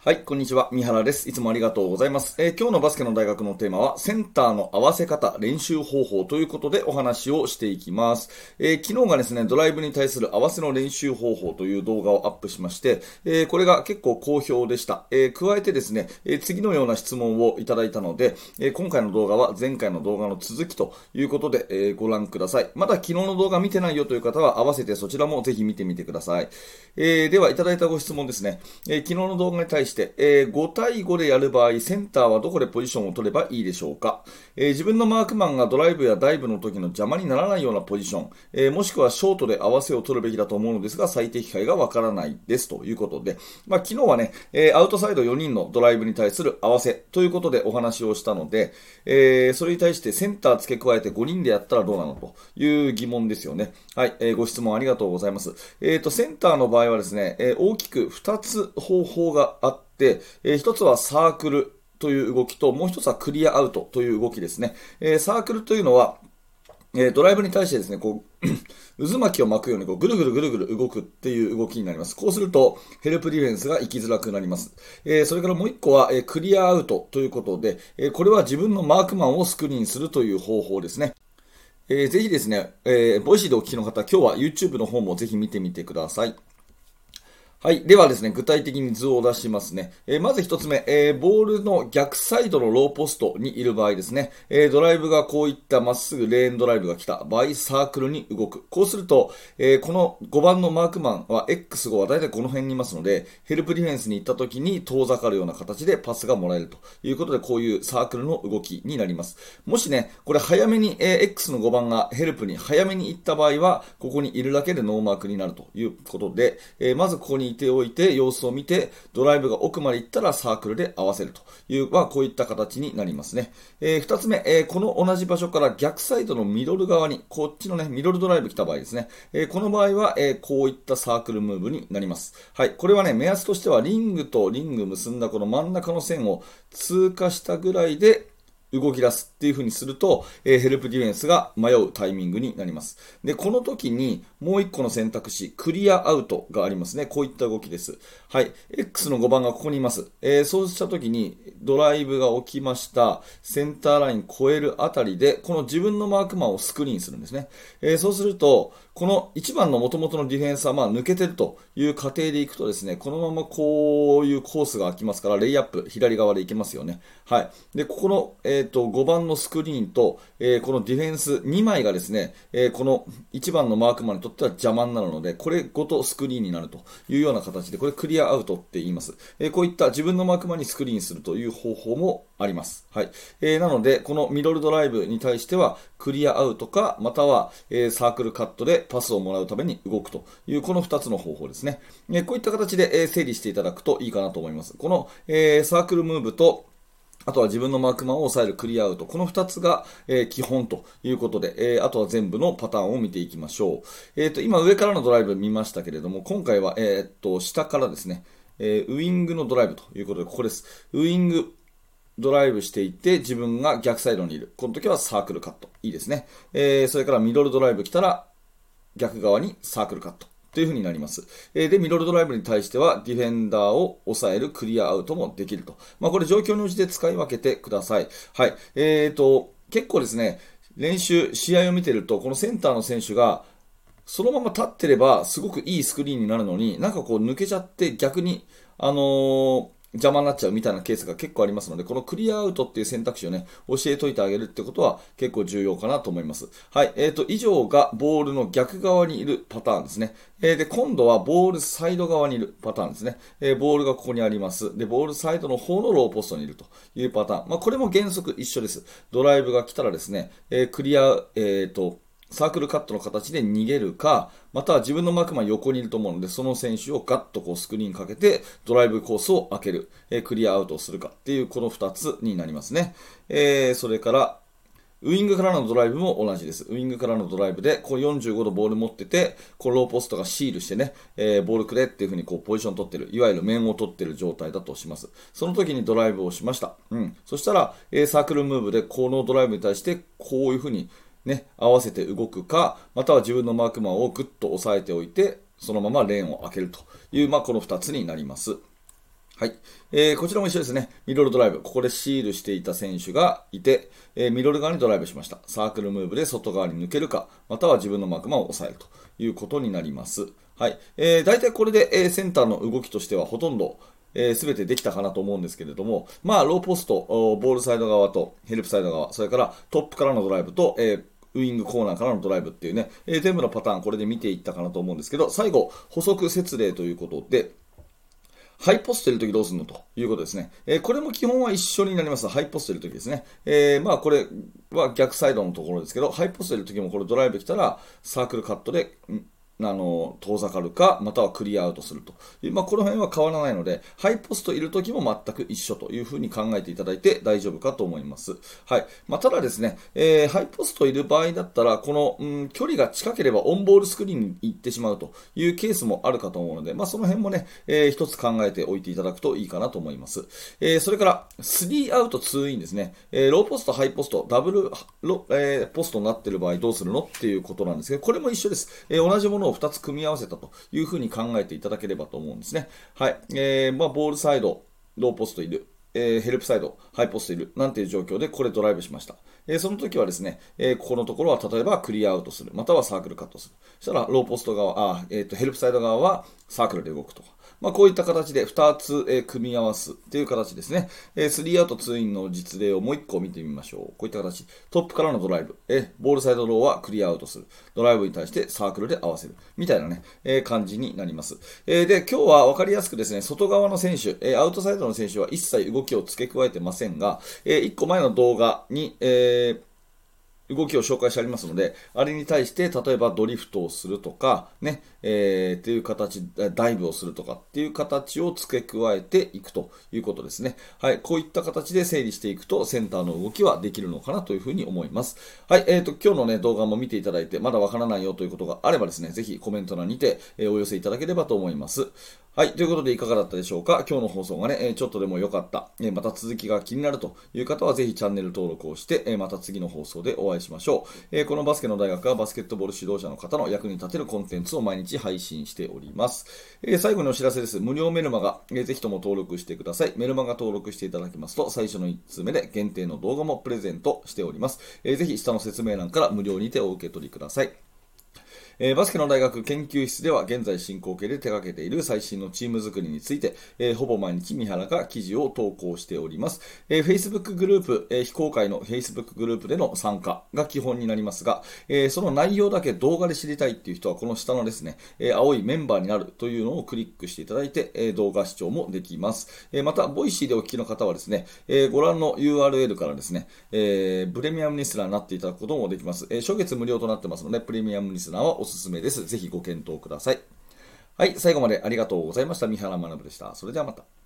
はい、こんにちは。三原です。いつもありがとうございます。今日のバスケの大学のテーマは、センターの合わせ方、練習方法ということでお話をしていきます。昨日がですね、ドライブに対する合わせの練習方法という動画をアップしまして、これが結構好評でした。加えてですね、次のような質問をいただいたので、今回の動画は前回の動画の続きということで、ご覧ください。まだ昨日の動画見てないよという方は、合わせてそちらもぜひ見てみてください。では、いただいたご質問ですね。昨日の動画に対して、5対5でやる場合、センターはどこでポジションを取ればいいでしょうか。自分のマークマンがドライブやダイブの時の邪魔にならないようなポジション、もしくはショートで合わせを取るべきだと思うのですが、最適解がわからないですということで、昨日はね、アウトサイド4人のドライブに対する合わせということでお話をしたので、それに対してセンター付け加えて5人でやったらどうなのという疑問ですよね。はい、ご質問ありがとうございます。センターの場合はですね、大きく2つ方法があって、1つはサークルという動きと、もう1つはクリアアウトという動きですね。サークルというのは、ドライブに対してですね、渦巻きを巻くようにぐるぐるぐるぐる動くっていう動きになります。こうすると、ヘルプディフェンスが行きづらくなります。それからもう一個は、クリアアウトということで、これは自分のマークマンをスクリーンするという方法ですね。ぜひですね、ボイシーでお聞きの方、今日は YouTube の方もぜひ見てみてください。はい。ではですね、具体的に図を出しますね。まず一つ目、ボールの逆サイドのローポストにいる場合ですね、ドライブがこういったまっすぐレーンドライブが来た場合、サークルに動く。こうすると、この5番のマークマンは X5 はだいたいこの辺にいますので、ヘルプディフェンスに行った時に遠ざかるような形でパスがもらえるということで、こういうサークルの動きになります。もしね、これ早めに、X の5番がヘルプに早めに行った場合は、ここにいるだけでノーマークになるということで、まずここにいておいて様子を見てドライブが奥まで行ったらサークルで合わせるという、こういった形になりますね。二つ目、この同じ場所から逆サイドのミドル側にこっちのねミドルドライブ来た場合ですね、この場合は、こういったサークルムーブになります。はい、これはね目安としてはリングとリング結んだこの真ん中の線を通過したぐらいで動き出すっていう風にすると、ヘルプディフェンスが迷うタイミングになります。で、この時にもう一個の選択肢、クリアアウトがありますね。こういった動きです。はい。X の5番がここにいます。そうした時にドライブが起きました。センターライン超えるあたりで、この自分のマークマンをスクリーンするんですね。そうすると、この1番の元々のディフェンスは抜けてるという過程でいくとですね、このままこういうコースが空きますから、レイアップ、左側でいけますよね。はい。で、ここの、5番のスクリーンと、このディフェンス2枚がですね、この1番のマークマンにとっては邪魔になるので、これごとスクリーンになるというような形で、これクリアアウトって言います。こういった自分のマークマンにスクリーンするという方法もあります。はい。なので、このミドルドライブに対しては、クリアアウトか、または、サークルカットでパスをもらうために動くという、この2つの方法ですね。こういった形で、整理していただくといいかなと思います。この、サークルムーブと、あとは自分のマークマンを抑えるクリアアウト。この2つが、基本ということで、あとは全部のパターンを見ていきましょう。今上からのドライブ見ましたけれども、今回は、下からですね、ウイングのドライブということで、ここです。ウイングドライブしていって自分が逆サイドにいる。この時はサークルカット。いいですね。それからミドルドライブ来たら逆側にサークルカット。という風になります。で、ミドルドライブに対してはディフェンダーを抑えるクリアアウトもできると。これ状況に応じて使い分けてください。はい。結構ですね、試合を見てると、このセンターの選手がそのまま立ってればすごくいいスクリーンになるのに、なんかこう抜けちゃって逆に、邪魔になっちゃうみたいなケースが結構ありますので、このクリアアウトっていう選択肢をね、教えといてあげるってことは結構重要かなと思います。はい。以上がボールの逆側にいるパターンですね。で、今度はボールサイド側にいるパターンですね。ボールがここにあります。で、ボールサイドの方のローポストにいるというパターン。これも原則一緒です。ドライブが来たらですね、クリア、サークルカットの形で逃げるか、または自分のマークマン横にいると思うので、その選手をガッとこうスクリーンかけて、ドライブコースを開ける、クリアアウトをするかっていう、この2つになりますね。それから、ウイングからのドライブも同じです。ウイングからのドライブで、こう45度ボール持ってて、こうローポストがシールしてね、ボールくれっていう風にこうポジション取ってる、いわゆる面を取ってる状態だとします。その時にドライブをしました。そしたら、サークルムーブでこのドライブに対して、こういう風にね、合わせて動くか、または自分のマークマンをグッと押さえておいて、そのままレーンを開けるという、この2つになります。 はい。こちらも一緒ですね。ミドルドライブ。ここでシールしていた選手がいて、ミドル側にドライブしました。サークルムーブで外側に抜けるか、または自分のマークマンを抑えるということになります。はい。大体これで、センターの動きとしてはほとんど、すべてできたかなと思うんですけれども、まあ、ローポスト、ボールサイド側とヘルプサイド側、それからトップからのドライブと、ウィングコーナーからのドライブっていうね、全部のパターンこれで見ていったかなと思うんですけど、最後、補足説例ということで、ハイポストいるときどうするのということですね。これも基本は一緒になります。ハイポストいるときですね。まあこれは逆サイドのところですけど、ハイポストいるときもこれドライブ来たらサークルカットで、遠ざかるか、またはクリアアウトすると。まあ、この辺は変わらないので、ハイポストいるときも全く一緒というふうに考えていただいて大丈夫かと思います。はい。まあ、ただですね、ハイポストいる場合だったら、この、距離が近ければオンボールスクリーンに行ってしまうというケースもあるかと思うので、まあ、その辺もね、一つ考えておいていただくといいかなと思います。それから、3アウト2インですね。ローポスト、ハイポスト、ダブルポストになっている場合どうするのっていうことなんですけど、これも一緒です。同じものを2つ組み合わせたというふうに考えていただければと思うんですね。はい。まあ、ボールサイド、ローポストいる。ヘルプサイド、ハイポストいる。なんていう状況でこれドライブしました。その時はですね、ここのところは例えばクリアアウトする。またはサークルカットする。そしたらローポスト側、ヘルプサイド側はサークルで動くとか。まあ、こういった形で2つ、組み合わすという形ですね。3アウト2インの実例をもう1個見てみましょう。こういった形。トップからのドライブ。ボールサイドローはクリアアウトする。ドライブに対してサークルで合わせる。みたいなね、感じになります。で、今日は分かりやすくですね、外側の選手、アウトサイドの選手は一切動きを付け加えてませんが、1個前の動画に、動きを紹介してありますので、あれに対して、例えばドリフトをするとか、ね、っていう形、ダイブをするとかっていう形を付け加えていくということですね。はい、こういった形で整理していくと、センターの動きはできるのかなというふうに思います。はい、今日のね、動画も見ていただいて、まだわからないよということがあればですね、ぜひコメント欄にて、お寄せいただければと思います。はい。ということで、いかがだったでしょうか。今日の放送がね、ちょっとでも良かった、また続きが気になるという方は、ぜひチャンネル登録をして、また次の放送でお会いしましょう。このバスケの大学はバスケットボール指導者の方の役に立てるコンテンツを毎日配信しております。最後にお知らせです。無料メルマガ、ぜひとも登録してください。メルマガ登録していただきますと、最初の1通目で限定の動画もプレゼントしております。ぜひ下の説明欄から無料にてお受け取りください。バスケの大学研究室では現在進行形で手掛けている最新のチーム作りについて、ほぼ毎日三原が記事を投稿しております。Facebook グループ、非公開の Facebook グループでの参加が基本になりますが、その内容だけ動画で知りたいっていう人はこの下のですね、青いメンバーになるというのをクリックしていただいて、動画視聴もできます。また、ボイシーでお聞きの方はですね、ご覧の URL からですね、プレミアムリスナーになっていただくこともできます。初月無料となってますので、プレミアムリスナーはおすすめです。ぜひご検討ください。はい、最後までありがとうございました。三原学でした。それではまた。